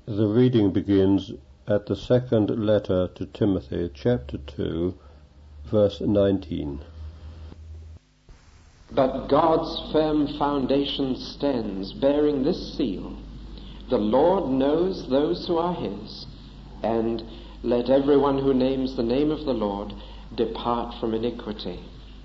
The reading begins at the second letter to Timothy, chapter 2, verse 19. But God's firm foundation stands, bearing this seal: the Lord knows those who are his, and let everyone who names the name of the Lord depart from iniquity.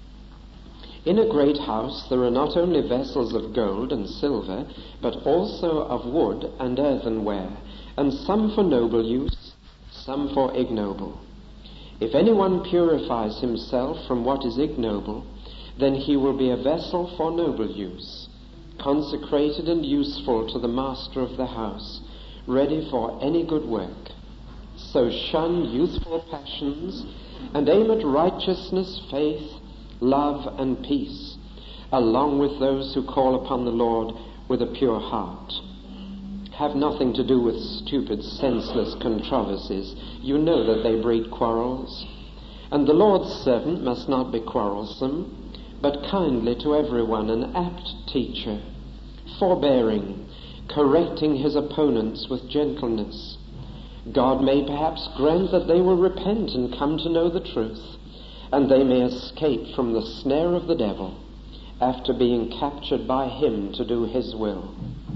In a great house there are not only vessels of gold and silver, but also of wood and earthenware, and some for noble use, some for ignoble. If anyone purifies himself from what is ignoble, then he will be a vessel for noble use, consecrated and useful to the master of the house, ready for any good work. So shun youthful passions, and aim at righteousness, faith, love, and peace, along with those who call upon the Lord with a pure heart. Have nothing to do with stupid, senseless controversies. You know that they breed quarrels. And the Lord's servant must not be quarrelsome, but kindly to everyone, an apt teacher, forbearing, correcting his opponents with gentleness. God may perhaps grant that they will repent and come to know the truth, and they may escape from the snare of the devil after being captured by him to do his will.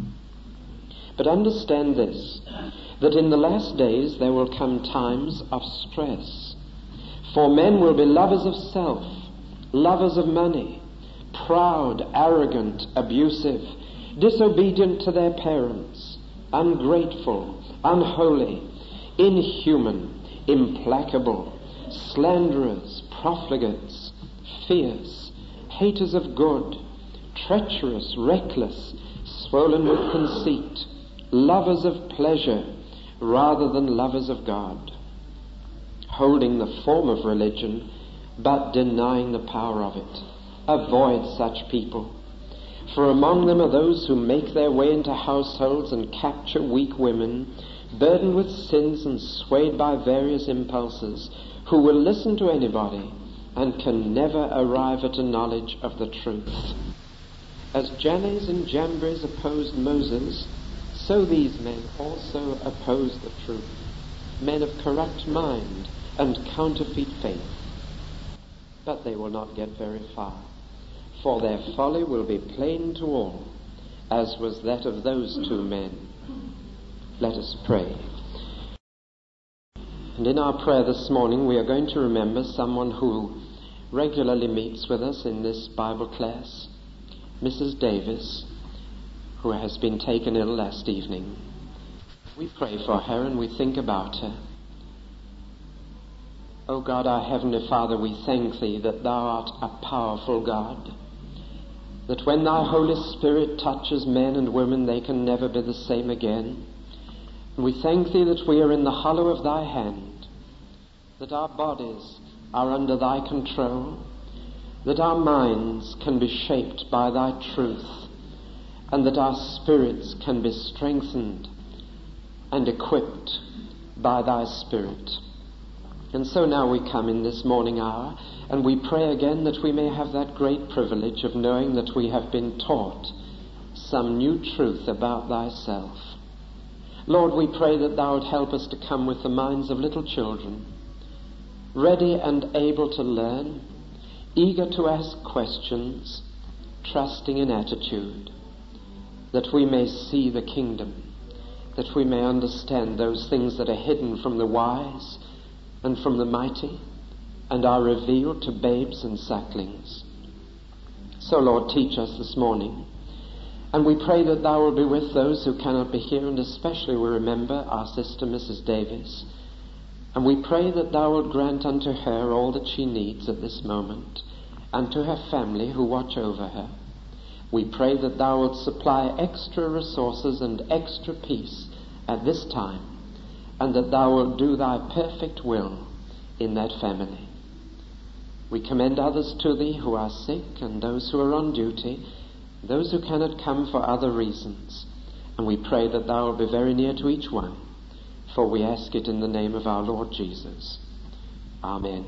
But understand this, that in the last days there will come times of stress. For men will be lovers of self, lovers of money, proud, arrogant, abusive, disobedient to their parents, ungrateful, unholy, inhuman, implacable, slanderers, profligates, fierce, haters of good, treacherous, reckless, swollen with conceit, lovers of pleasure rather than lovers of God, holding the form of religion but denying the power of it. Avoid such people, for among them are those who make their way into households and capture weak women, burdened with sins and swayed by various impulses, who will listen to anybody and can never arrive at a knowledge of the truth. As Jannes and Jambres opposed Moses, so these men also oppose the truth, men of corrupt mind and counterfeit faith. But they will not get very far, for their folly will be plain to all, as was that of those two men. Let us pray. And in our prayer this morning we are going to remember someone who regularly meets with us in this Bible class, Mrs. Davis, who has been taken ill last evening. We pray for her and we think about her. O God, our Heavenly Father, we thank Thee that Thou art a powerful God, that when Thy Holy Spirit touches men and women, they can never be the same again. And we thank Thee that we are in the hollow of Thy hand, that our bodies are under Thy control, that our minds can be shaped by Thy truth, and that our spirits can be strengthened and equipped by Thy Spirit. And so now we come in this morning hour, and we pray again that we may have that great privilege of knowing that we have been taught some new truth about Thyself. Lord, we pray that Thou would help us to come with the minds of little children, ready and able to learn, eager to ask questions, trusting in attitude, that we may see the kingdom, that we may understand those things that are hidden from the wise and from the mighty, and are revealed to babes and sucklings. So, Lord, teach us this morning. And we pray that Thou will be with those who cannot be here, and especially we remember our sister Mrs. Davis. And we pray that Thou wilt grant unto her all that she needs at this moment, and to her family who watch over her. We pray that Thou wilt supply extra resources and extra peace at this time, and that Thou wilt do Thy perfect will in that family. We commend others to Thee who are sick, and those who are on duty, those who cannot come for other reasons. And we pray that Thou wilt be very near to each one, for we ask it in the name of our Lord Jesus. Amen.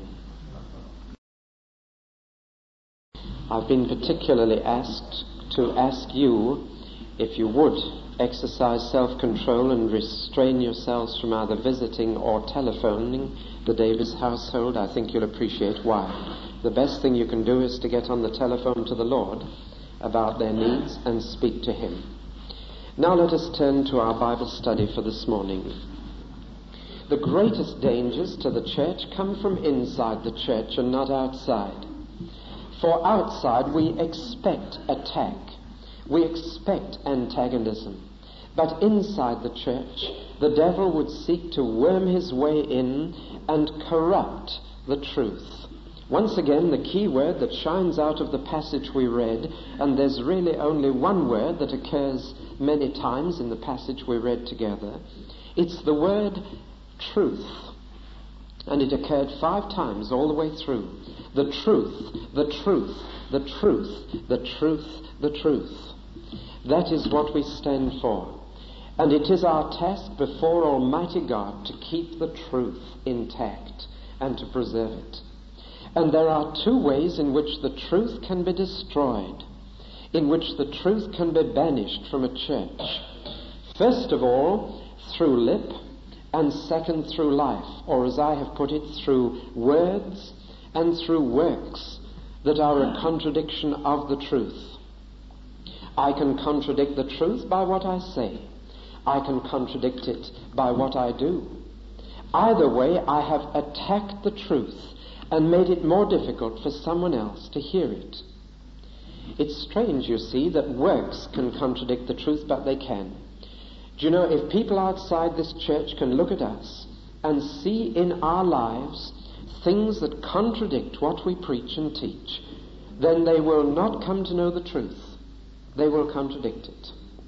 I've been particularly asked to ask you if you would exercise self-control and restrain yourselves from either visiting or telephoning the Davis household, I think you'll appreciate why. The best thing you can do is to get on the telephone to the Lord about their needs and speak to Him. Now let us turn to our Bible study for this morning. The greatest dangers to the church come from inside the church and not outside. For outside we expect attack. We expect antagonism. But inside the church, the devil would seek to worm his way in and corrupt the truth. Once again, the key word that shines out of the passage we read, and there's really only one word that occurs many times in the passage we read together, it's the word truth. And it occurred 5 times all the way through. The truth, the truth, the truth, the truth, the truth. That is what we stand for. And it is our task before Almighty God to keep the truth intact and to preserve it. And there are 2 ways in which the truth can be destroyed, in which the truth can be banished from a church. First of all, through lip, and second, through life, or as I have put it, through words and through works that are a contradiction of the truth. I can contradict the truth by what I say. I can contradict it by what I do. Either way, I have attacked the truth and made it more difficult for someone else to hear it. It's strange, you see, that works can contradict the truth, but they can. Do you know, if people outside this church can look at us and see in our lives things that contradict what we preach and teach, then they will not come to know the truth. They will contradict it.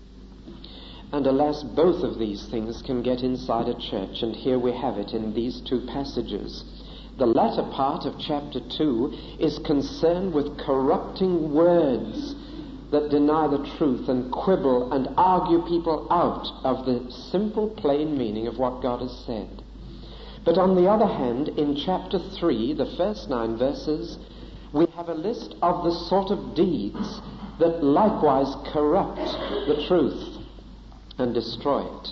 And alas, both of these things can get inside a church, and here we have it in these 2 passages. The latter part of chapter 2 is concerned with corrupting words that deny the truth and quibble and argue people out of the simple, plain meaning of what God has said. But on the other hand, in chapter 3, the first 9 verses, we have a list of the sort of deeds that likewise corrupt the truth and destroy it.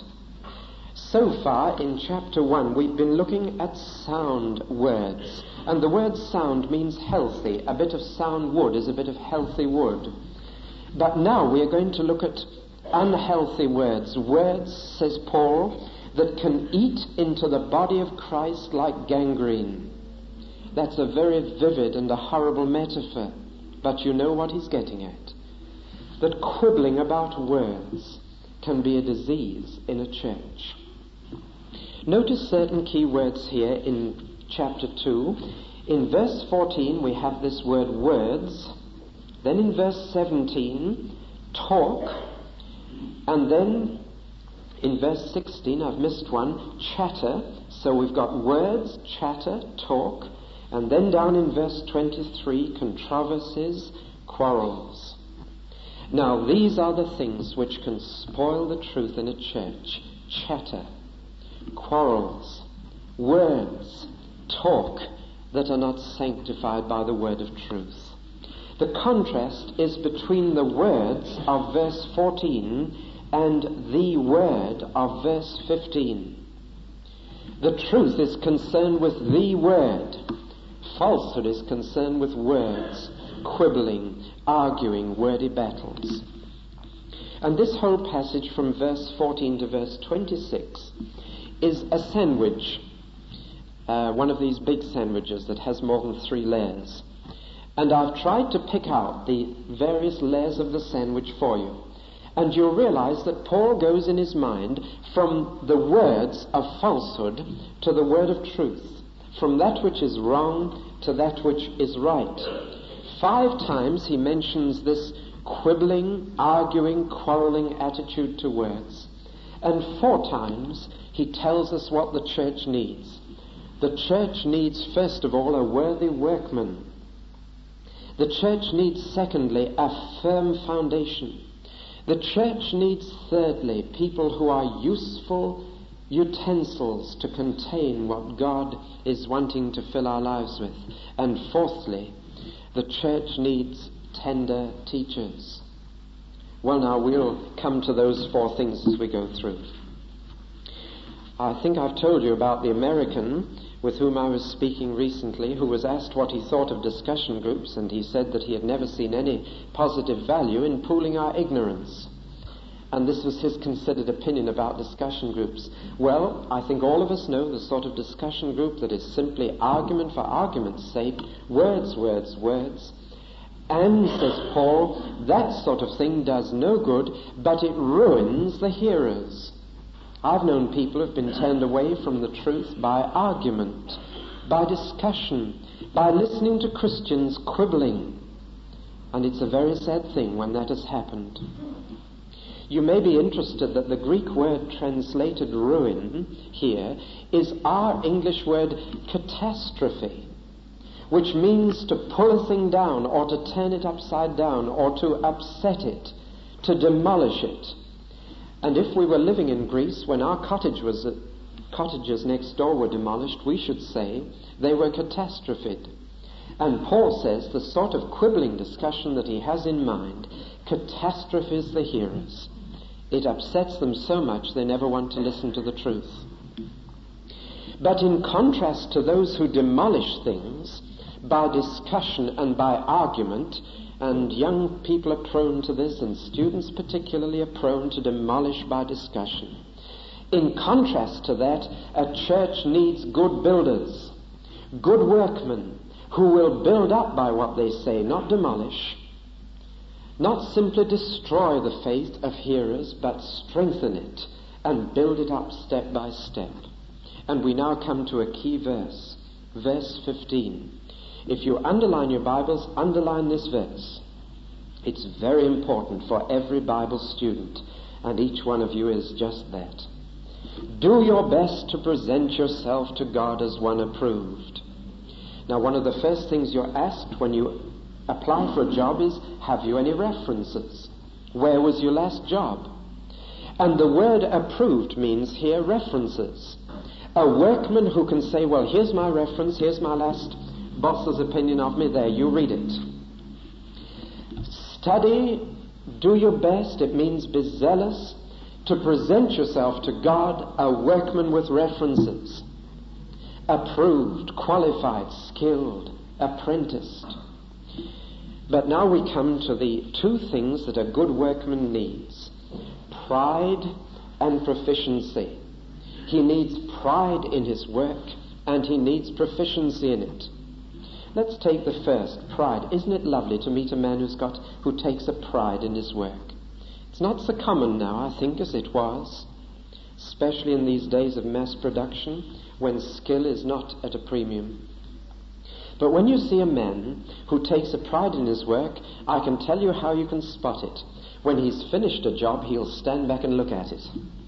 So far in chapter 1, we've been looking at sound words. And the word sound means healthy. A bit of sound wood is a bit of healthy wood. But now we are going to look at unhealthy words. Words, says Paul, that can eat into the body of Christ like gangrene. That's a very vivid and a horrible metaphor. But you know what he's getting at. That quibbling about words can be a disease in a church. Notice certain key words here in chapter 2. In verse 14 we have this word words. Then in verse 17, talk. And then in verse 16, I've missed one, chatter. So we've got words, chatter, talk. And then down in verse 23, controversies, quarrels. Now these are the things which can spoil the truth in a church. Chatter, quarrels, words, talk that are not sanctified by the word of truth. The contrast is between the words of verse 14 and the word of verse 15. The truth is concerned with the word. Falsehood is concerned with words, quibbling, arguing, wordy battles. And this whole passage from verse 14 to verse 26 is a sandwich, one of these big sandwiches that has more than 3 layers. And I've tried to pick out the various layers of the sandwich for you. And you'll realize that Paul goes in his mind from the words of falsehood to the word of truth, from that which is wrong to that which is right. 5 times he mentions this quibbling, arguing, quarreling attitude to words. And 4 times he tells us what the church needs. The church needs, first of all, a worthy workman. The church needs, secondly, a firm foundation. The church needs, thirdly, people who are useful utensils to contain what God is wanting to fill our lives with. And fourthly, the church needs tender teachers. Well, now we'll come to those 4 things as we go through. I think I've told you about the American with whom I was speaking recently, who was asked what he thought of discussion groups, and he said that he had never seen any positive value in pooling our ignorance. And this was his considered opinion about discussion groups. Well, I think all of us know the sort of discussion group that is simply argument for argument's sake, words, words, words. And, says Paul, that sort of thing does no good, but it ruins the hearers. I've known people who've been turned away from the truth by argument, by discussion, by listening to Christians quibbling. And it's a very sad thing when that has happened. You may be interested that the Greek word translated ruin here is our English word catastrophe, which means to pull a thing down or to turn it upside down or to upset it, to demolish it. And if we were living in Greece when our cottages next door were demolished, we should say they were catastrophed. And Paul says the sort of quibbling discussion that he has in mind catastrophes the hearers. It upsets them so much they never want to listen to the truth. But in contrast to those who demolish things by discussion and by argument, and young people are prone to this, and students particularly are prone to demolish by discussion. In contrast to that, a church needs good builders, good workmen, who will build up by what they say, not demolish. Not simply destroy the faith of hearers, but strengthen it and build it up step by step. And we now come to a key verse, verse 15. If you underline your Bibles, underline this verse. It's very important for every Bible student, and each one of you is just that. Do your best to present yourself to God as one approved. Now, one of the first things you're asked when you apply for a job is, have you any references? Where was your last job? And the word approved means here references. A workman who can say, well, here's my reference, here's my last boss's opinion of me, there, you read it. Study, do your best, it means be zealous, to present yourself to God a workman with references. Approved, qualified, skilled, apprenticed. But now we come to the 2 things that a good workman needs. Pride and proficiency. He needs pride in his work, and he needs proficiency in it. Let's take the first, pride. Isn't it lovely to meet a man who takes a pride in his work? It's not so common now, I think, as it was, especially in these days of mass production, when skill is not at a premium. But when you see a man who takes a pride in his work, I can tell you how you can spot it. When he's finished a job, he'll stand back and look at it.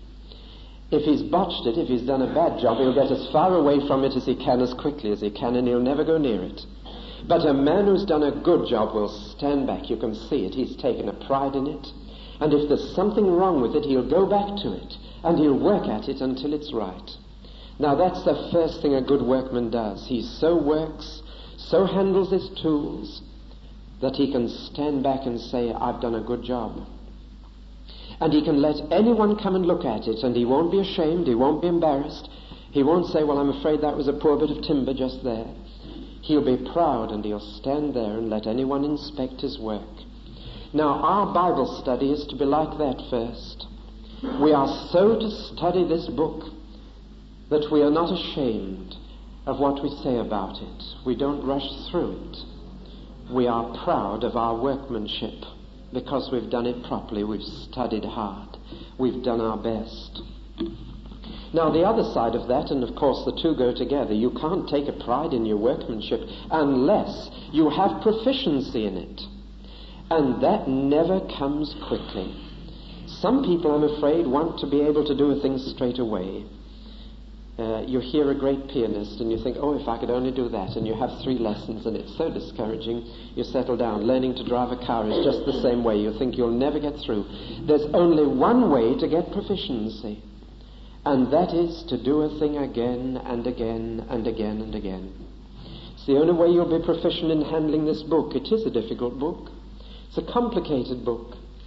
If he's botched it, if he's done a bad job, he'll get as far away from it as he can, as quickly as he can, and he'll never go near it. But a man who's done a good job will stand back. You can see it. He's taken a pride in it. And if there's something wrong with it, he'll go back to it, and he'll work at it until it's right. Now, that's the first thing a good workman does. He so works, so handles his tools, that he can stand back and say, I've done a good job. And he can let anyone come and look at it, and he won't be ashamed, he won't be embarrassed. He won't say, well, I'm afraid that was a poor bit of timber just there. He'll be proud, and he'll stand there and let anyone inspect his work. Now, our Bible study is to be like that first. We are so to study this book that we are not ashamed of what we say about it. We don't rush through it. We are proud of our workmanship because we've done it properly. We've studied hard. We've done our best. Now, the other side of that, and of course the 2 go together, you can't take a pride in your workmanship unless you have proficiency in it. And that never comes quickly. Some people, I'm afraid, want to be able to do a thing straight away. You hear a great pianist and you think, oh, if I could only do that, and you have 3 lessons and it's so discouraging, you settle down. Learning to drive a car is just the same way. You think you'll never get through. There's only one way to get proficiency, and that is to do a thing again and again and again and again. It's the only way you'll be proficient in handling this book. It is a difficult book. It's a complicated book.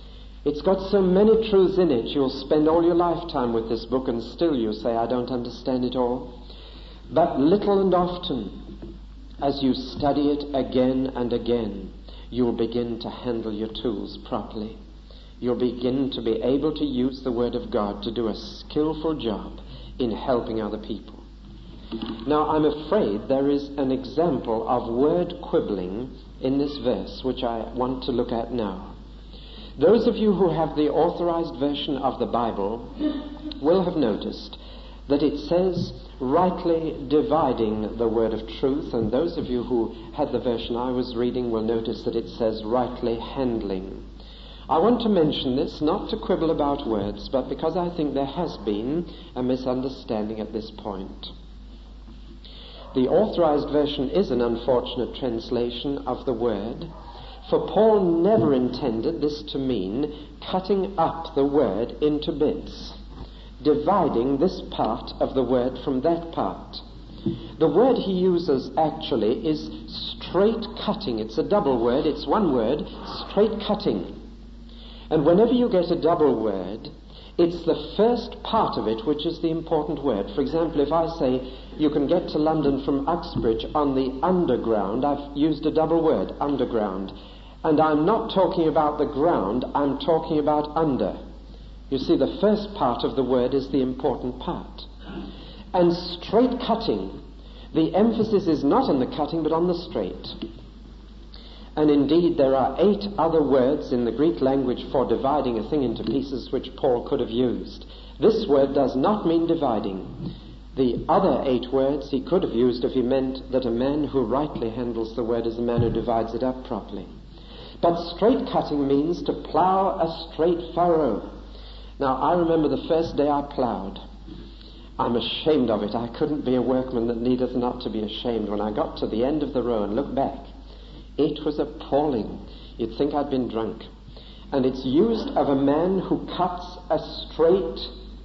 It's got so many truths in it, you'll spend all your lifetime with this book and still you say, I don't understand it all. But little and often, as you study it again and again, you'll begin to handle your tools properly. You'll begin to be able to use the Word of God to do a skillful job in helping other people. Now, I'm afraid there is an example of word quibbling in this verse, which I want to look at now. Those of you who have the authorized version of the Bible will have noticed that it says rightly dividing the word of truth, and those of you who had the version I was reading will notice that it says rightly handling. I want to mention this not to quibble about words, but because I think there has been a misunderstanding at this point. The authorized version is an unfortunate translation of the word, for Paul never intended this to mean cutting up the word into bits, dividing this part of the word from that part. The word he uses actually is straight cutting. It's a double word. It's one word, straight cutting. And whenever you get a double word, it's the first part of it which is the important word. For example, if I say you can get to London from Uxbridge on the underground, I've used a double word, underground. And I'm not talking about the ground, I'm talking about under. You see, the first part of the word is the important part. And straight cutting, the emphasis is not on the cutting but on the straight. And indeed, there are 8 other words in the Greek language for dividing a thing into pieces which Paul could have used. This word does not mean dividing. The other 8 words he could have used if he meant that a man who rightly handles the word is a man who divides it up properly. But straight cutting means to plough a straight furrow. Now, I remember the first day I ploughed. I'm ashamed of it. I couldn't be a workman that needeth not to be ashamed. When I got to the end of the row and looked back, it was appalling. You'd think I'd been drunk. And it's used of a man who cuts a straight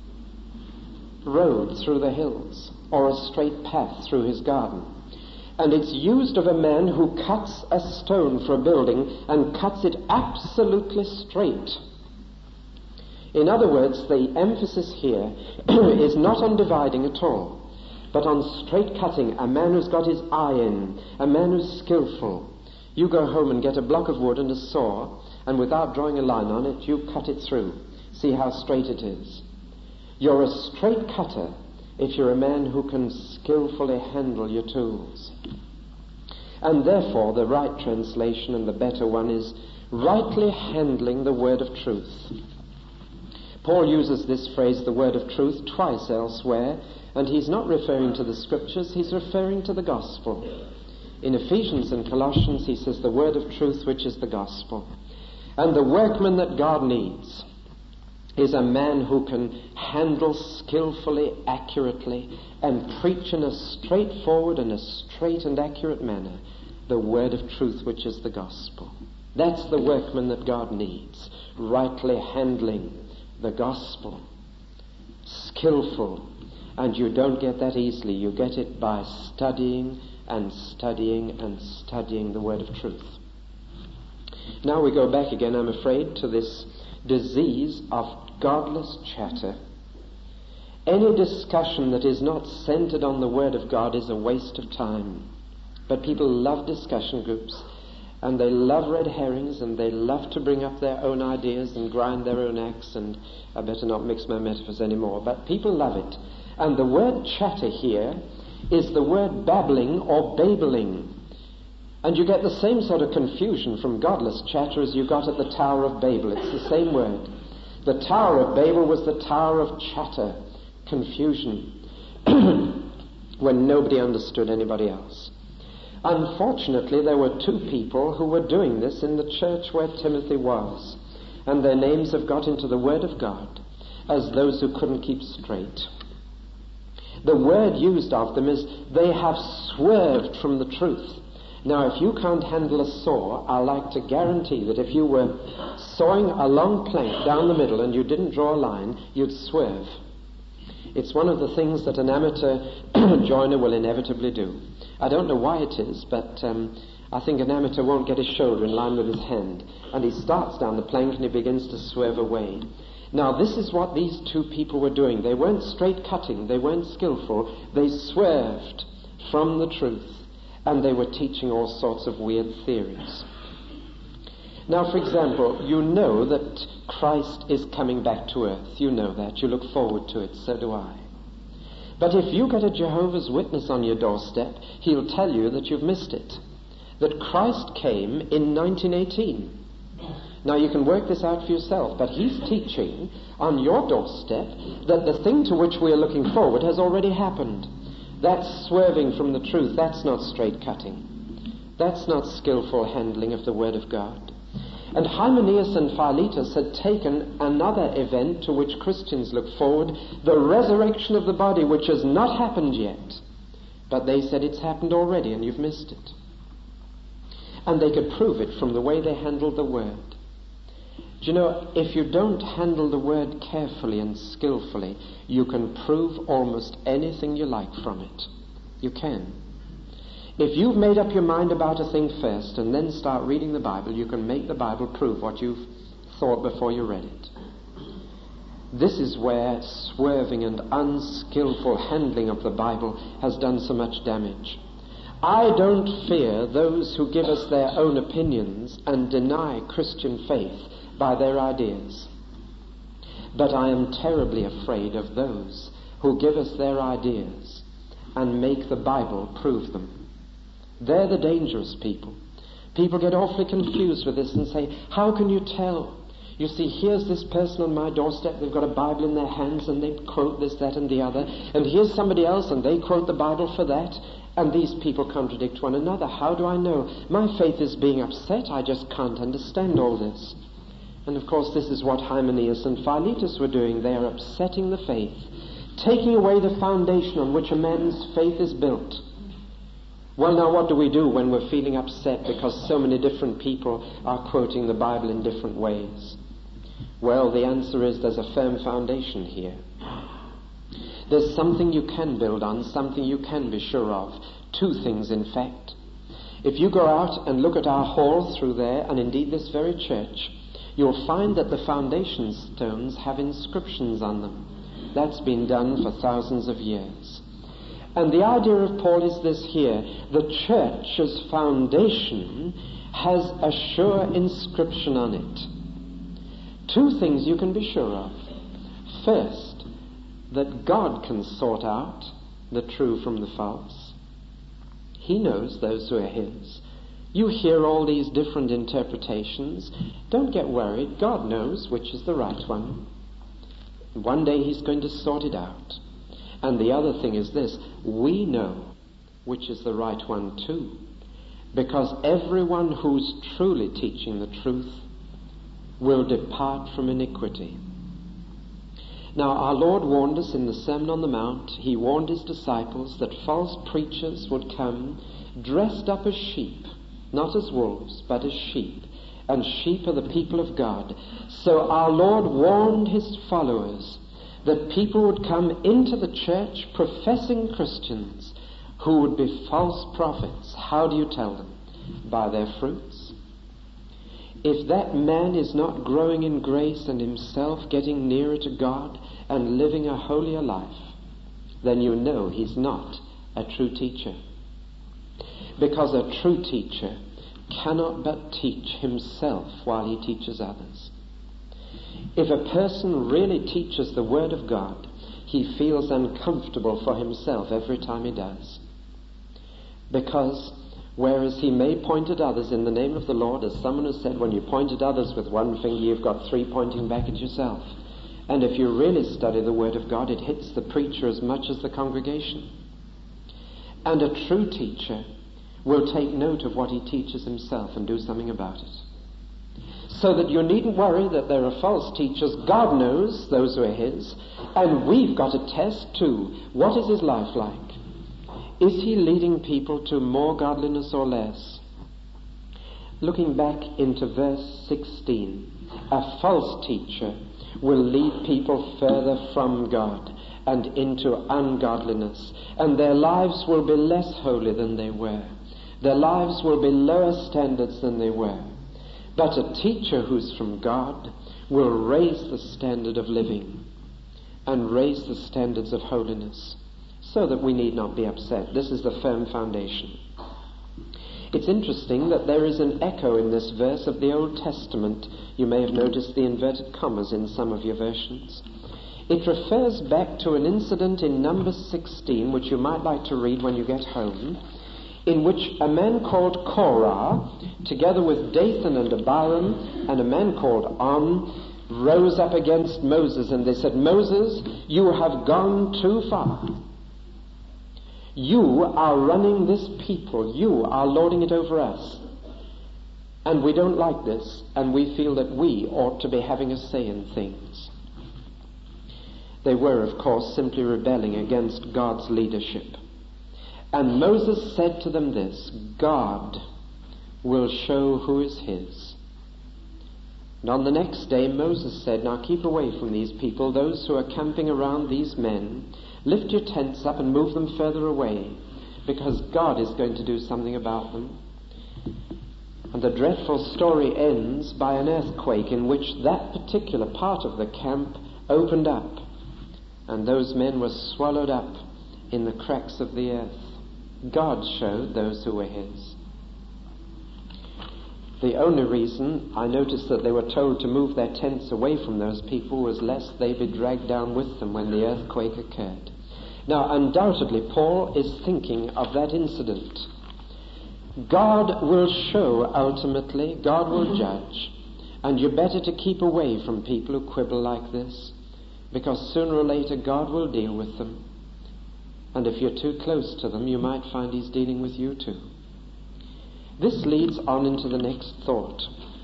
road through the hills, or a straight path through his garden. And it's used of a man who cuts a stone for a building and cuts it absolutely straight. In other words, the emphasis here is not on dividing at all, but on straight cutting, a man who's got his eye in, a man who's skillful. You go home and get a block of wood and a saw, and without drawing a line on it, you cut it through. See how straight it is. You're a straight cutter if you're a man who can skillfully handle your tools. And therefore, the right translation and the better one is rightly handling the word of truth. Paul uses this phrase, the word of truth, twice elsewhere, and he's not referring to the scriptures, he's referring to the gospel. In Ephesians and Colossians, he says the word of truth, which is the gospel. And the workman that God needs is a man who can handle skillfully, accurately, and preach in a straightforward and a straight and accurate manner the word of truth, which is the gospel. That's the workman that God needs, rightly handling the gospel, skillful. And you don't get that easily. You get it by studying and studying and studying the word of truth. Now we go back again, I'm afraid, to this disease of godless chatter. Any discussion that is not centered on the Word of God is a waste of time. But people love discussion groups, and they love red herrings, and they love to bring up their own ideas and grind their own axe, and I better not mix my metaphors anymore, but people love it. And the word chatter here is the word babbling or babbling. And you get the same sort of confusion from godless chatter as you got at the Tower of Babel. It's the same word. The Tower of Babel was the Tower of chatter, confusion, when nobody understood anybody else. Unfortunately, there were 2 people who were doing this in the church where Timothy was, and their names have got into the Word of God as those who couldn't keep straight. The word used of them is they have swerved from the truth. Now, if you can't handle a saw, I like to guarantee that if you were sawing a long plank down the middle and you didn't draw a line, you'd swerve. It's one of the things that an amateur joiner will inevitably do. I don't know why it is, but I think an amateur won't get his shoulder in line with his hand, and he starts down the plank and he begins to swerve away. Now this is what these two people were doing. They weren't straight cutting, they weren't skillful, they swerved from the truth, and they were teaching all sorts of weird theories. Now, for example, you know that Christ is coming back to earth. You know that. You look forward to it. So do I. But if you get a Jehovah's Witness on your doorstep, he'll tell you that you've missed it. That Christ came in 1918. Now, you can work this out for yourself, but he's teaching on your doorstep that the thing to which we are looking forward has already happened. That's swerving from the truth. That's not straight cutting. That's not skillful handling of the Word of God. And Hymenaeus and Philetus had taken another event to which Christians look forward, the resurrection of the body, which has not happened yet. But they said it's happened already and you've missed it. And they could prove it from the way they handled the Word. Do you know, if you don't handle the Word carefully and skillfully, you can prove almost anything you like from it. You can. If you've made up your mind about a thing first and then start reading the Bible, you can make the Bible prove what you've thought before you read it. This is where swerving and unskillful handling of the Bible has done so much damage. I don't fear those who give us their own opinions and deny Christian faith by their ideas. But I am terribly afraid of those who give us their ideas and make the Bible prove them. They're the dangerous people. People get awfully confused with this and say, how can you tell? You see, here's this person on my doorstep, they've got a Bible in their hands and they quote this, that and the other. And here's somebody else and they quote the Bible for that. And these people contradict one another. How do I know? My faith is being upset. I just can't understand all this. And of course this is what Hymenaeus and Philetus were doing. They are upsetting the faith, taking away the foundation on which a man's faith is built. Well, now what do we do when we're feeling upset because so many different people are quoting the Bible in different ways? Well, the answer is there's a firm foundation here. There's something you can build on, something you can be sure of. Two things, in fact. If you go out and look at our hall through there, and indeed this very church, you'll find that the foundation stones have inscriptions on them. That's been done for thousands of years. And the idea of Paul is this here. The church's foundation has a sure inscription on it. Two things you can be sure of. First, that God can sort out the true from the false. He knows those who are His. You hear all these different interpretations. Don't get worried. God knows which is the right one. One day He's going to sort it out. And the other thing is this, we know which is the right one too, because everyone who's truly teaching the truth will depart from iniquity. Now, our Lord warned us in the Sermon on the Mount. He warned His disciples that false preachers would come dressed up as sheep, not as wolves, but as sheep. And sheep are the people of God. So our Lord warned His followers that people would come into the church professing Christians who would be false prophets. How do you tell them? By their fruits. If that man is not growing in grace and himself getting nearer to God and living a holier life, then you know he's not a true teacher. Because a true teacher cannot but teach himself while he teaches others. If a person really teaches the Word of God, he feels uncomfortable for himself every time he does. Because whereas he may point at others in the name of the Lord, as someone has said, when you point at others with one finger, you've got three pointing back at yourself. And if you really study the Word of God, it hits the preacher as much as the congregation. And a true teacher will take note of what he teaches himself and do something about it. So that you needn't worry that there are false teachers. God knows those who are His. And we've got to test too. What is his life like? Is he leading people to more godliness or less? Looking back into verse 16, a false teacher will lead people further from God and into ungodliness, and their lives will be less holy than they were. Their lives will be lower standards than they were. But a teacher who's from God will raise the standard of living and raise the standards of holiness so that we need not be upset. This is the firm foundation. It's interesting that there is an echo in this verse of the Old Testament. You may have noticed the inverted commas in some of your versions. It refers back to an incident in Numbers 16, which you might like to read when you get home, in which a man called Korah, together with Dathan and Abiram, and a man called On, rose up against Moses, and they said, "Moses, you have gone too far. You are running this people. You are lording it over us. And we don't like this, and we feel that we ought to be having a say in things." They were, of course, simply rebelling against God's leadership. And Moses said to them this, "God will show who is his." And on the next day Moses said, "Now keep away from these people, those who are camping around these men. Lift your tents up and move them further away, because God is going to do something about them." And the dreadful story ends by an earthquake in which that particular part of the camp opened up, and those men were swallowed up in the cracks of the earth. God showed those who were his. The only reason I noticed that they were told to move their tents away from those people was lest they be dragged down with them when the earthquake occurred. Now, undoubtedly, Paul is thinking of that incident. God will show ultimately, God will judge, and you're better to keep away from people who quibble like this, because sooner or later God will deal with them. And if you're too close to them, you might find he's dealing with you too. This leads on into the next thought.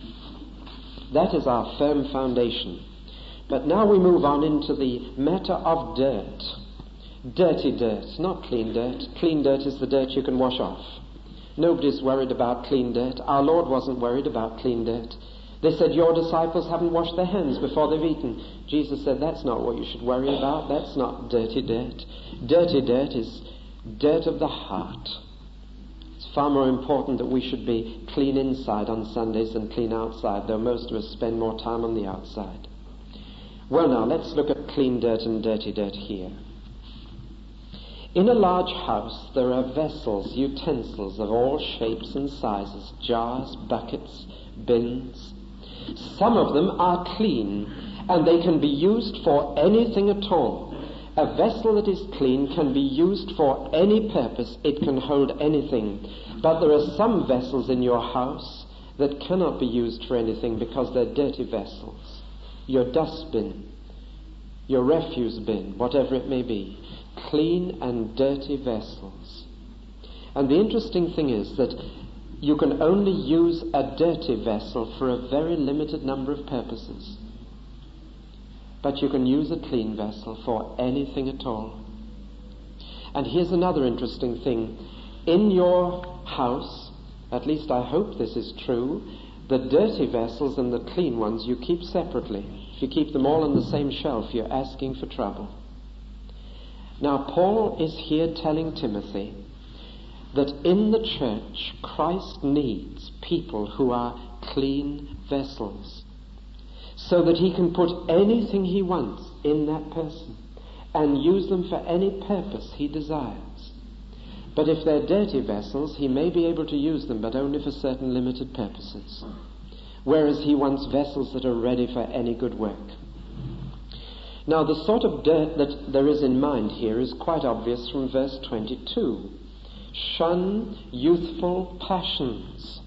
That is our firm foundation. But now we move on into the matter of dirt. Dirty dirt, not clean dirt. Clean dirt is the dirt you can wash off. Nobody's worried about clean dirt. Our Lord wasn't worried about clean dirt. They said, "Your disciples haven't washed their hands before they've eaten." Jesus said, "That's not what you should worry about. That's not dirty dirt. Dirty dirt is dirt of the heart." It's far more important that we should be clean inside on Sundays than clean outside, though most of us spend more time on the outside. Well, now, let's look at clean dirt and dirty dirt here. In a large house, there are vessels, utensils of all shapes and sizes, jars, buckets, bins. Some of them are clean, and they can be used for anything at all. A vessel that is clean can be used for any purpose. It can hold anything. But there are some vessels in your house that cannot be used for anything because they're dirty vessels. Your dustbin, your refuse bin, whatever it may be. Clean and dirty vessels. And the interesting thing is that you can only use a dirty vessel for a very limited number of purposes. But you can use a clean vessel for anything at all. And here's another interesting thing. In your house, at least I hope this is true, the dirty vessels and the clean ones you keep separately. If you keep them all on the same shelf, you're asking for trouble. Now, Paul is here telling Timothy that in the church, Christ needs people who are clean vessels, so that he can put anything he wants in that person and use them for any purpose he desires. But if they're dirty vessels, he may be able to use them, but only for certain limited purposes, whereas he wants vessels that are ready for any good work. Now, the sort of dirt that there is in mind here is quite obvious from verse 22. Shun youthful passions.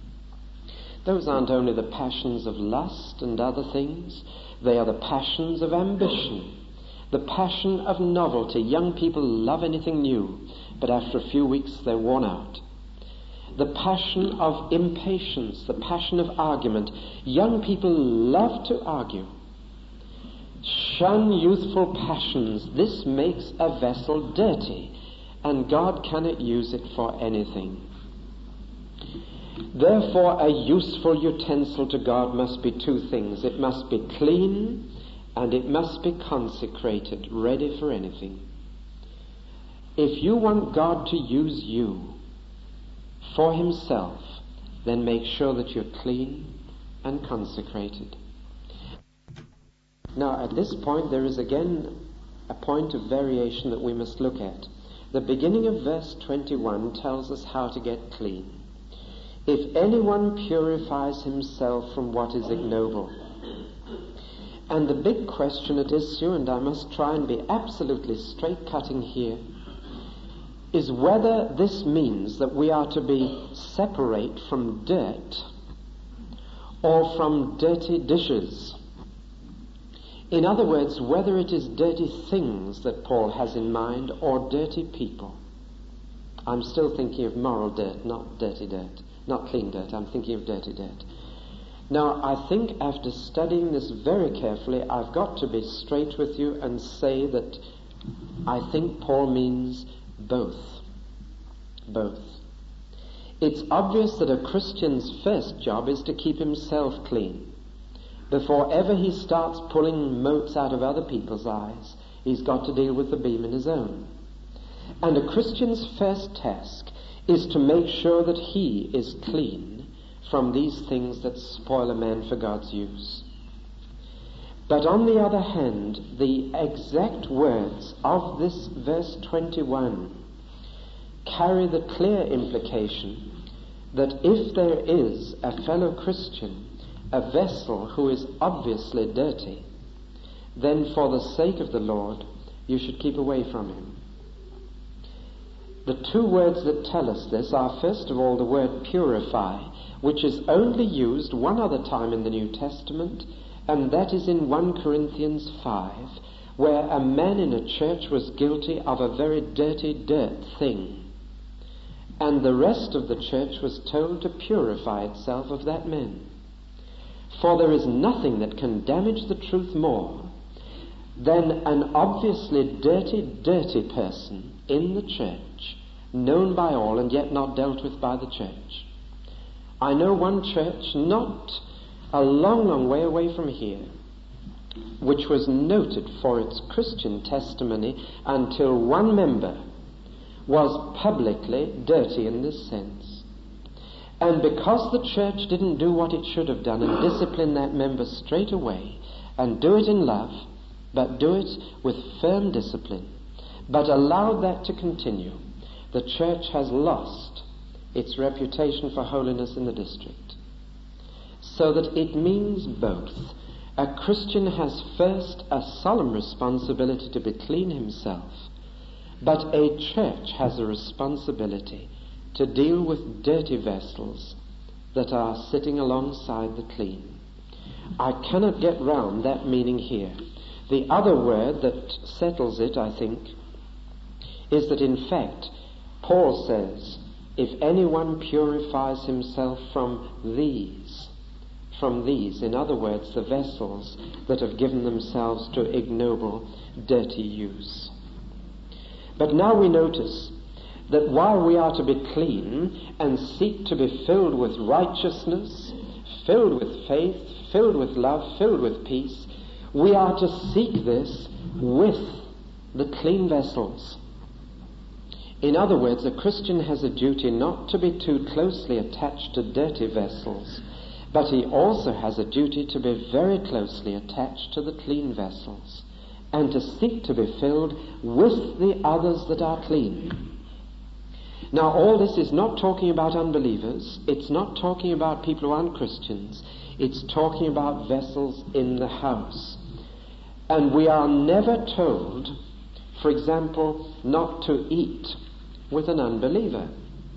Those aren't only the passions of lust and other things. They are the passions of ambition, the passion of novelty. Young people love anything new, but after a few weeks they're worn out. The passion of impatience, the passion of argument. Young people love to argue. Shun youthful passions. This makes a vessel dirty, and God cannot use it for anything. Therefore, a useful utensil to God must be two things. It must be clean, and it must be consecrated, ready for anything. If you want God to use you for himself, then make sure that you're clean and consecrated. Now, at this point, there is again a point of variation that we must look at. The beginning of verse 21 tells us how to get clean. If anyone purifies himself from what is ignoble. And the big question at issue, and I must try and be absolutely straight-cutting here, is whether this means that we are to be separate from dirt or from dirty dishes. In other words, whether it is dirty things that Paul has in mind or dirty people. I'm still thinking of moral dirt, not dirty dirt, not clean dirt. I'm thinking of dirty dirt. Now, I think after studying this very carefully, I've got to be straight with you and say that I think Paul means both. Both. It's obvious that a Christian's first job is to keep himself clean. Before ever he starts pulling motes out of other people's eyes, he's got to deal with the beam in his own. And a Christian's first task is to make sure that he is clean from these things that spoil a man for God's use. But on the other hand, the exact words of this verse 21 carry the clear implication that if there is a fellow Christian, a vessel who is obviously dirty, then for the sake of the Lord, you should keep away from him. The two words that tell us this are, first of all, the word purify, which is only used one other time in the New Testament, and that is in 1 Corinthians 5, where a man in a church was guilty of a very dirty dirt thing. And the rest of the church was told to purify itself of that man. For there is nothing that can damage the truth more than an obviously dirty person in the church, known by all and yet not dealt with by the church. I know one church not a long way away from here, which was noted for its Christian testimony until one member was publicly dirty in this sense. And because the church didn't do what it should have done and discipline that member straight away, and do it in love, but do it with firm discipline, but allowed that to continue, the church has lost its reputation for holiness in the district. So that it means both. A Christian has first a solemn responsibility to be clean himself, but a church has a responsibility to deal with dirty vessels that are sitting alongside the clean. I cannot get round that meaning here. The other word that settles it, I think, is that in fact, Paul says, if anyone purifies himself from these, in other words, the vessels that have given themselves to ignoble, dirty use. But now we notice that while we are to be clean and seek to be filled with righteousness, filled with faith, filled with love, filled with peace, we are to seek this with the clean vessels. In other words, a Christian has a duty not to be too closely attached to dirty vessels, but he also has a duty to be very closely attached to the clean vessels, and to seek to be filled with the others that are clean. Now, all this is not talking about unbelievers. It's not talking about people who aren't Christians. It's talking about vessels in the house. And we are never told, for example, not to eat with an unbeliever.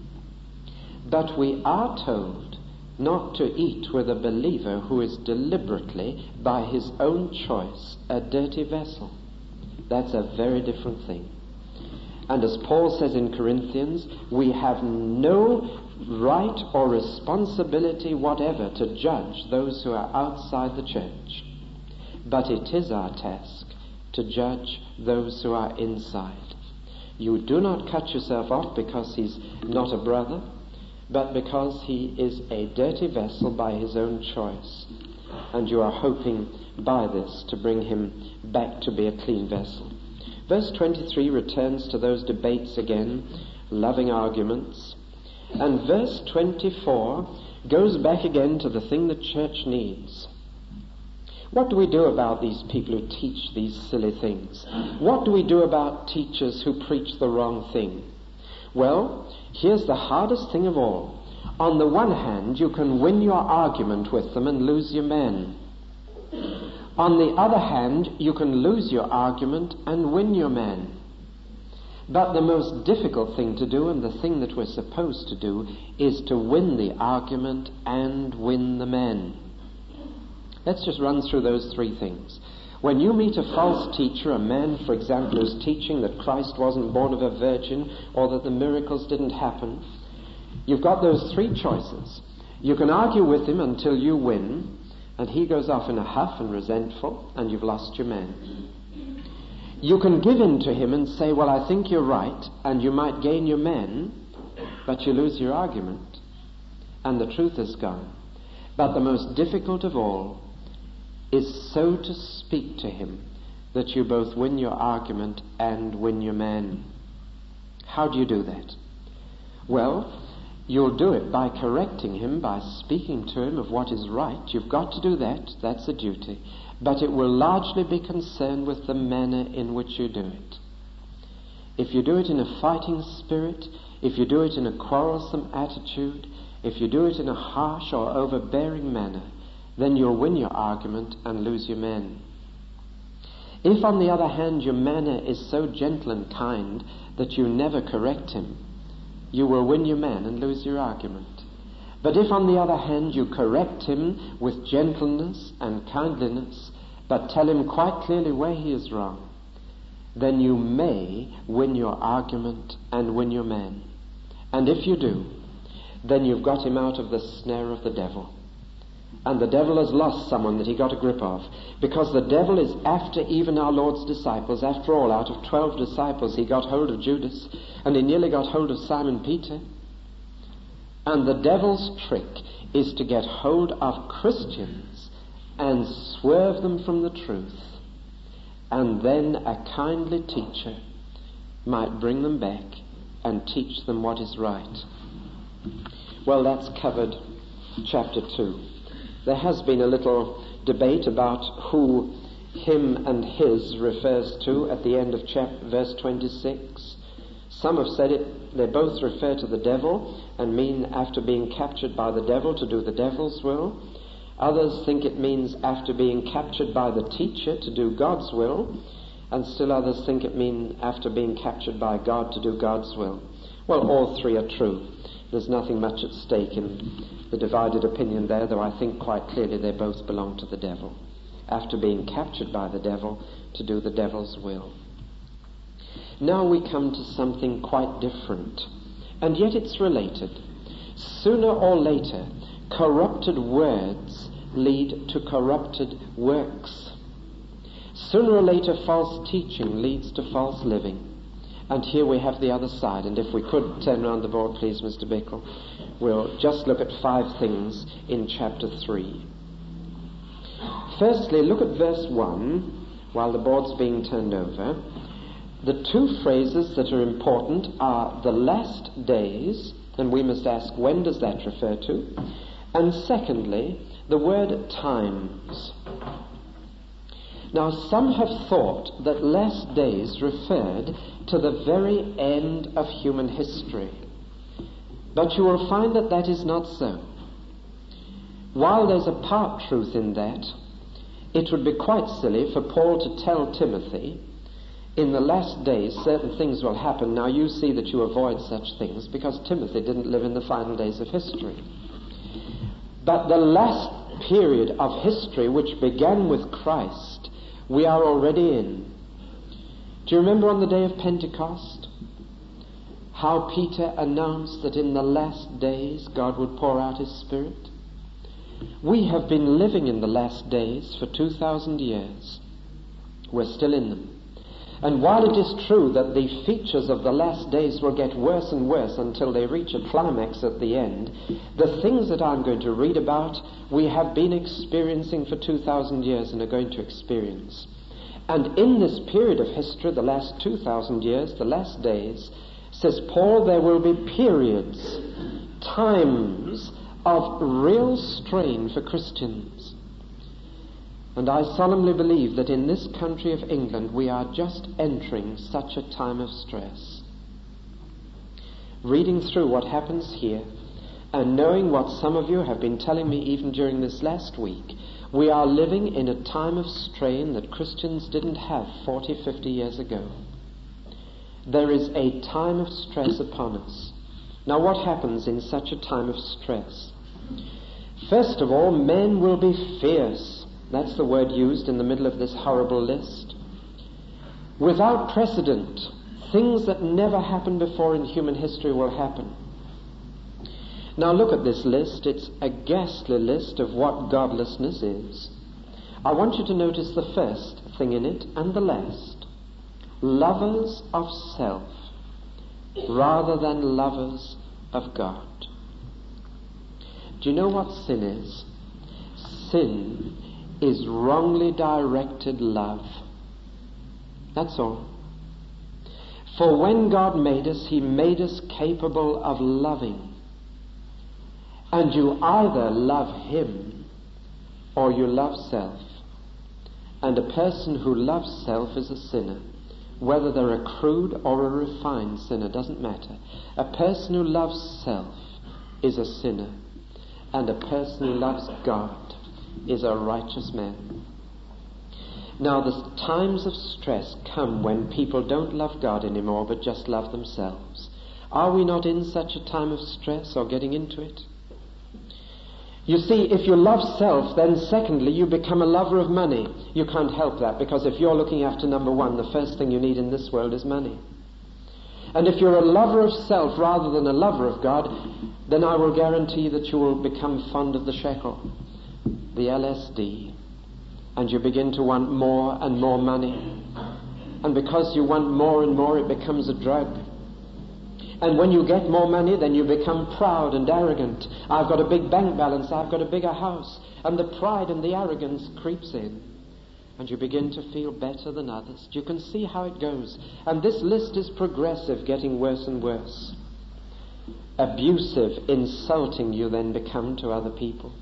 But we are told not to eat with a believer who is deliberately, by his own choice, a dirty vessel. That's a very different thing. And as Paul says in Corinthians, we have no right or responsibility whatever to judge those who are outside the church. But it is our task to judge those who are inside. You do not cut yourself off because he's not a brother, but because he is a dirty vessel by his own choice. And you are hoping by this to bring him back to be a clean vessel. Verse 23 returns to those debates again, loving arguments. And verse 24 goes back again to the thing the church needs. What do we do about these people who teach these silly things? What do we do about teachers who preach the wrong thing? Well, here's the hardest thing of all. On the one hand, you can win your argument with them and lose your men. On the other hand, you can lose your argument and win your men. But the most difficult thing to do, and the thing that we're supposed to do, is to win the argument and win the men. Let's just run through those three things. When you meet a false teacher, a man, for example, who's teaching that Christ wasn't born of a virgin or that the miracles didn't happen, you've got those three choices. You can argue with him until you win, and he goes off in a huff and resentful, and you've lost your men. You can give in to him and say, well, I think you're right, and you might gain your men, but you lose your argument, and the truth is gone. But the most difficult of all is so to speak to him that you both win your argument and win your men. How do you do that? Well, you'll do it by correcting him, by speaking to him of what is right. You've got to do that. That's a duty. But it will largely be concerned with the manner in which you do it. If you do it in a fighting spirit, if you do it in a quarrelsome attitude, if you do it in a harsh or overbearing manner, then you'll win your argument and lose your men. If, on the other hand, your manner is so gentle and kind that you never correct him, you will win your man and lose your argument. But if, on the other hand, you correct him with gentleness and kindliness, but tell him quite clearly where he is wrong, then you may win your argument and win your man. And if you do, then you've got him out of the snare of the devil. And the devil has lost someone that he got a grip of, because the devil is after even our Lord's disciples. After all, out of 12 disciples, he got hold of Judas, and he nearly got hold of Simon Peter. And the devil's trick is to get hold of Christians and swerve them from the truth. And then a kindly teacher might bring them back and teach them what is right. Well, that's covered chapter 2. There has been a little debate about who him and his refers to at the end of verse 26. Some have said they both refer to the devil and mean after being captured by the devil to do the devil's will. Others think it means after being captured by the teacher to do God's will. And still others think it means after being captured by God to do God's will. Well, all three are true. There's nothing much at stake in the divided opinion there, though I think quite clearly they both belong to the devil. After being captured by the devil to do the devil's will. Now we come to something quite different, and yet it's related. Sooner or later, corrupted words lead to corrupted works. Sooner or later, false teaching leads to false living. And here we have the other side. And if we could turn round the board, please, Mr. Bickle, we'll just look at 5 things in chapter 3. Firstly, look at verse 1, while the board's being turned over. The 2 phrases that are important are the last days, and we must ask, when does that refer to? And secondly, the word times. Now, some have thought that last days referred to the very end of human history. But you will find that that is not so. While there's a part truth in that, it would be quite silly for Paul to tell Timothy, in the last days certain things will happen. Now you see that you avoid such things, because Timothy didn't live in the final days of history. But the last period of history, which began with Christ, we are already in. Do you remember on the day of Pentecost how Peter announced that in the last days God would pour out his Spirit? We have been living in the last days for 2,000 years. We're still in them. And while it is true that the features of the last days will get worse and worse until they reach a climax at the end, the things that I'm going to read about, we have been experiencing for 2,000 years and are going to experience. And in this period of history, the last 2,000 years, the last days, Says Paul, there will be periods, times of real strain for Christians. And I solemnly believe that in this country of England we are just entering such a time of stress. Reading through what happens here, and knowing what some of you have been telling me even during this last week, we are living in a time of strain that Christians didn't have 40, 50 years ago. There is a time of stress upon us. Now what happens in such a time of stress? First of all, men will be fierce. That's the word used in the middle of this horrible list. Without precedent, things that never happened before in human history will happen. Now look at this list. It's a ghastly list of what godlessness is. I want you to notice the first thing in it and the last. Lovers of self rather than lovers of God. Do you know what sin is? Sin is wrongly directed love. That's all. For when God made us, He made us capable of loving. And you either love Him or you love self. And a person who loves self is a sinner. Whether they're a crude or a refined sinner, doesn't matter. A person who loves self is a sinner. And a person who loves God is a righteous man. Now the times of stress come when people don't love God anymore but just love themselves. Are we not in such a time of stress or getting into it? You see, if you love self, then secondly, you become a lover of money. You can't help that, because if you're looking after number one, the first thing you need in this world is money. And if you're a lover of self rather than a lover of God, then I will guarantee that you will become fond of the shekel, the LSD, and you begin to want more and more money. And because you want more and more, it becomes a drug. And when you get more money, then you become proud and arrogant. I've got a big bank balance, I've got a bigger house. And the pride and the arrogance creeps in. And you begin to feel better than others. You can see how it goes. And this list is progressive, getting worse and worse. Abusive, insulting you then become to other people.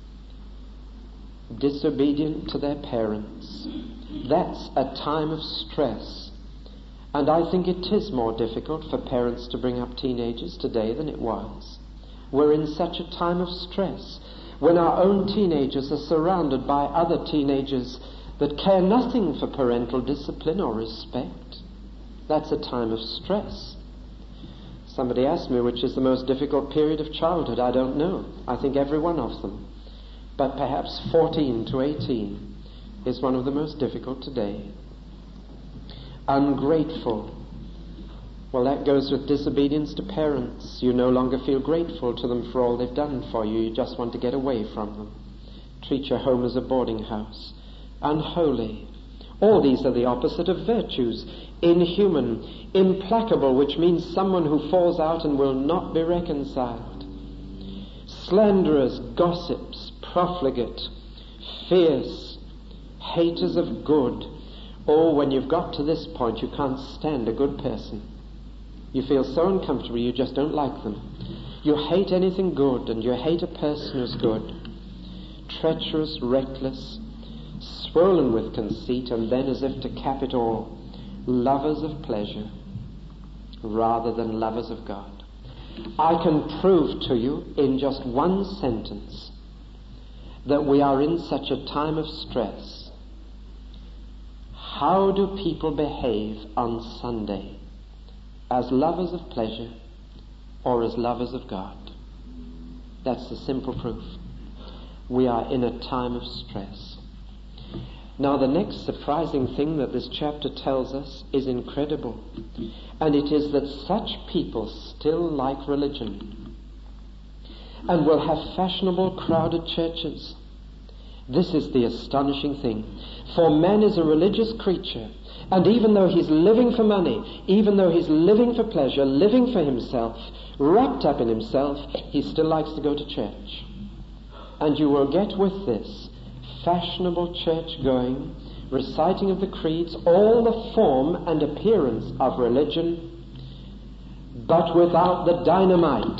Disobedient to their parents. That's a time of stress. And I think it is more difficult for parents to bring up teenagers today than it was. We're in such a time of stress when our own teenagers are surrounded by other teenagers that care nothing for parental discipline or respect. That's a time of stress. Somebody asked me which is the most difficult period of childhood. I don't know. I think every one of them. But perhaps 14 to 18 is one of the most difficult today. Ungrateful. Well, that goes with disobedience to parents. You no longer feel grateful to them for all they've done for you. You just want to get away from them. Treat your home as a boarding house. Unholy. All these are the opposite of virtues. Inhuman. Implacable, which means someone who falls out and will not be reconciled. Slanderers, gossips, profligate, fierce, haters of good. Oh, when you've got to this point, you can't stand a good person. You feel so uncomfortable, you just don't like them. You hate anything good, and you hate a person who's good. Treacherous, reckless, swollen with conceit, and then, as if to cap it all, lovers of pleasure rather than lovers of God. I can prove to you in just one sentence that we are in such a time of stress. How do people behave on Sunday? As lovers of pleasure or as lovers of God? That's the simple proof. We are in a time of stress. Now the next surprising thing that this chapter tells us is incredible. And it is that such people still like religion and will have fashionable, crowded churches. This is the astonishing thing. For man is a religious creature, and even though he's living for money, even though he's living for pleasure, living for himself, wrapped up in himself, he still likes to go to church. And you will get with this fashionable church going, reciting of the creeds, all the form and appearance of religion, but without the dynamite.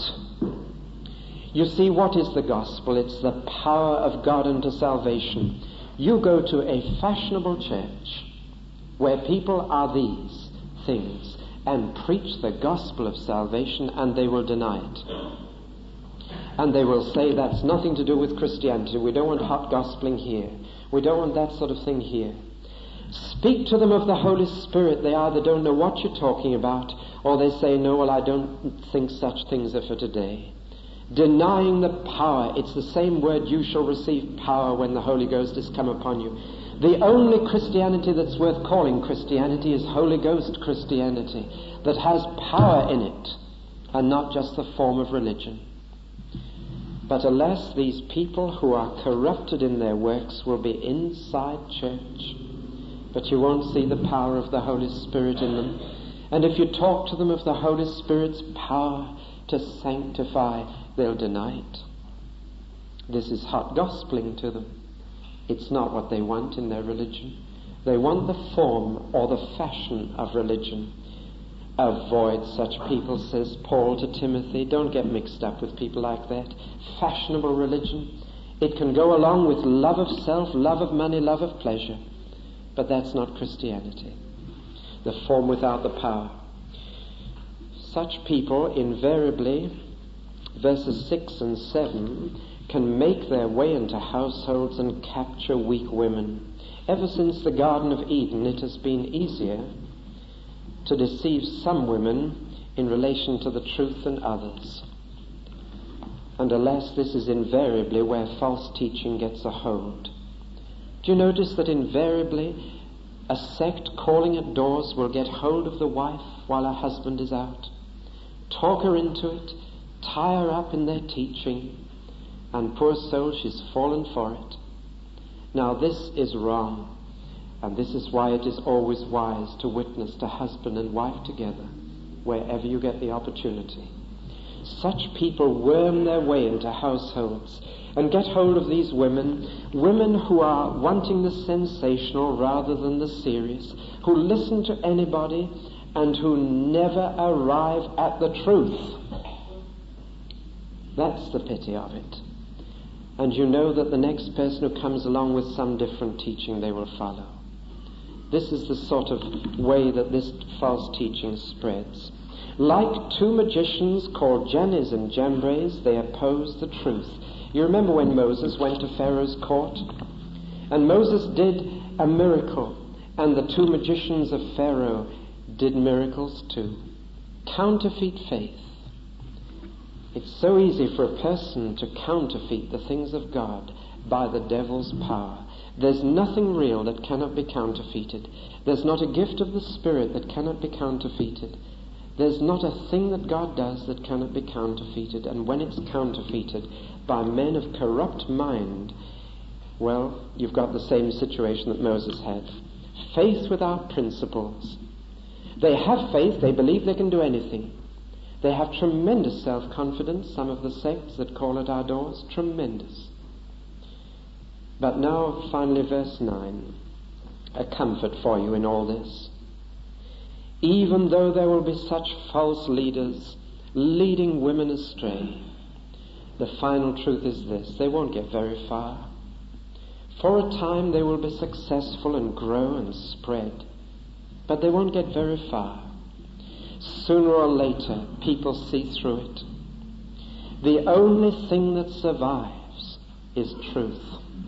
You see, what is the gospel? It's the power of God unto salvation. You go to a fashionable church where people are these things and preach the gospel of salvation, and they will deny it. And they will say that's nothing to do with Christianity. We don't want hot gospeling here. We don't want that sort of thing here. Speak to them of the Holy Spirit. They either don't know what you're talking about, or they say, no, well, I don't think such things are for today. Denying the power. It's the same word, you shall receive power when the Holy Ghost has come upon you. The only Christianity that's worth calling Christianity is Holy Ghost Christianity, that has power in it, and not just the form of religion. But alas, these people who are corrupted in their works will be inside church, but you won't see the power of the Holy Spirit in them. And if you talk to them of the Holy Spirit's power to sanctify, they'll deny it. This is hot gospeling to them. It's not what they want in their religion. They want the form or the fashion of religion. Avoid such people, says Paul to Timothy. Don't get mixed up with people like that. Fashionable religion. It can go along with love of self, love of money, love of pleasure. But that's not Christianity. The form without the power. Such people invariably, verses 6 and 7, can make their way into households and capture weak women. Ever since the Garden of Eden, it has been easier to deceive some women in relation to the truth than others. And alas, this is invariably where false teaching gets a hold. Do you notice that invariably a sect calling at doors will get hold of the wife while her husband is out, talk her into it, tie her up in their teaching, and poor soul, she's fallen for it. Now this is wrong, and this is why it is always wise to witness to husband and wife together wherever you get the opportunity. Such people worm their way into households and get hold of these women who are wanting the sensational rather than the serious, who listen to anybody and who never arrive at the truth. That's the pity of it. And you know that the next person who comes along with some different teaching, they will follow. This is the sort of way that this false teaching spreads. Like two magicians called Jannes and Jambres, they oppose the truth. You remember when Moses went to Pharaoh's court? And Moses did a miracle, and the two magicians of Pharaoh did miracles too. Counterfeit faith. It's so easy for a person to counterfeit the things of God by the devil's power. There's nothing real that cannot be counterfeited. There's not a gift of the Spirit that cannot be counterfeited. There's not a thing that God does that cannot be counterfeited. And when it's counterfeited by men of corrupt mind, well, you've got the same situation that Moses had. Faith without principles. They have faith, they believe they can do anything. They have tremendous self-confidence, some of the sects that call at our doors, tremendous. But now, finally, verse 9, a comfort for you in all this. Even though there will be such false leaders leading women astray, the final truth is this: they won't get very far. For a time they will be successful and grow and spread, but they won't get very far. Sooner or later, people see through it. The only thing that survives is truth.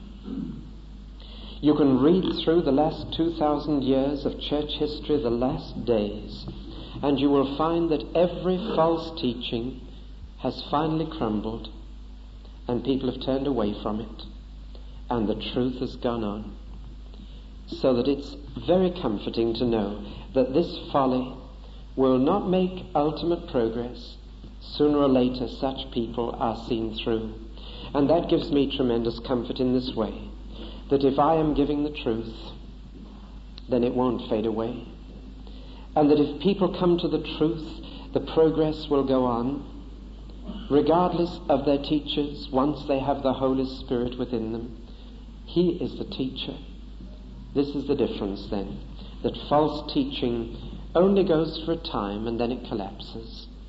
You can read through the last 2,000 years of church history, the last days, and you will find that every false teaching has finally crumbled, and people have turned away from it, and the truth has gone on. So that it's very comforting to know that this folly will not make ultimate progress. Sooner or later, such people are seen through. And that gives me tremendous comfort in this way, that if I am giving the truth, then it won't fade away. And that if people come to the truth, the progress will go on, regardless of their teachers, once they have the Holy Spirit within them. He is the teacher. This is the difference then, that false teaching only goes for a time and then it collapses.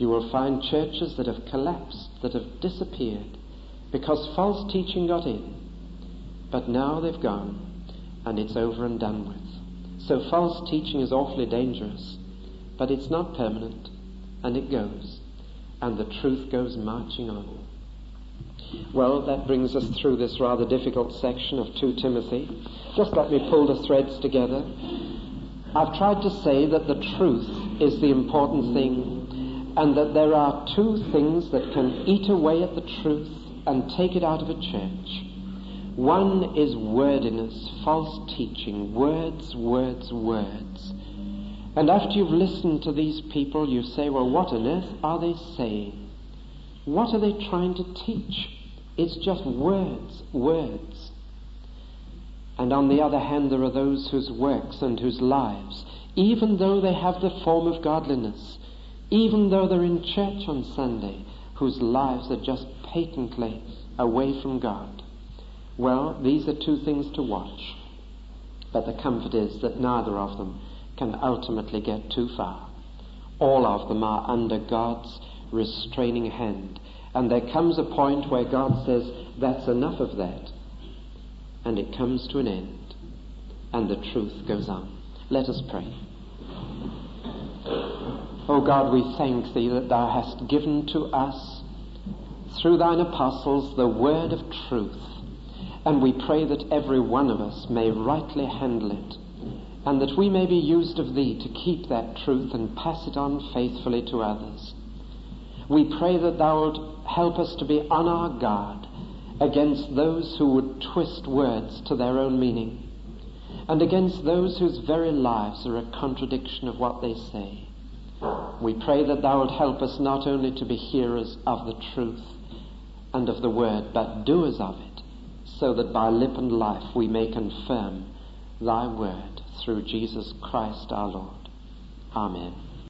You will find churches that have collapsed, that have disappeared, because false teaching got in. But now they've gone, and it's over and done with. So false teaching is awfully dangerous, but it's not permanent, and it goes, and the truth goes marching on. Well, that brings us through this rather difficult section of 2 Timothy. Just let me pull the threads together. I've tried to say that the truth is the important thing, and that there are two things that can eat away at the truth and take it out of a church. One is wordiness, false teaching, words, words, words. And after you've listened to these people, you say, well, what on earth are they saying? What are they trying to teach? It's just words, words. And on the other hand, there are those whose works and whose lives, even though they have the form of godliness, even though they're in church on Sunday, whose lives are just patently away from God. Well, these are two things to watch. But the comfort is that neither of them can ultimately get too far. All of them are under God's restraining hand. And there comes a point where God says, that's enough of that. And it comes to an end. And the truth goes on. Let us pray. O God, we thank Thee that Thou hast given to us, through Thine apostles, the word of truth. And we pray that every one of us may rightly handle it, and that we may be used of Thee to keep that truth and pass it on faithfully to others. We pray that Thou wilt help us to be on our guard against those who would twist words to their own meaning, and against those whose very lives are a contradiction of what they say. We pray that Thou wilt help us not only to be hearers of the truth and of the word, but doers of it, so that by lip and life we may confirm Thy word through Jesus Christ our Lord. Amen.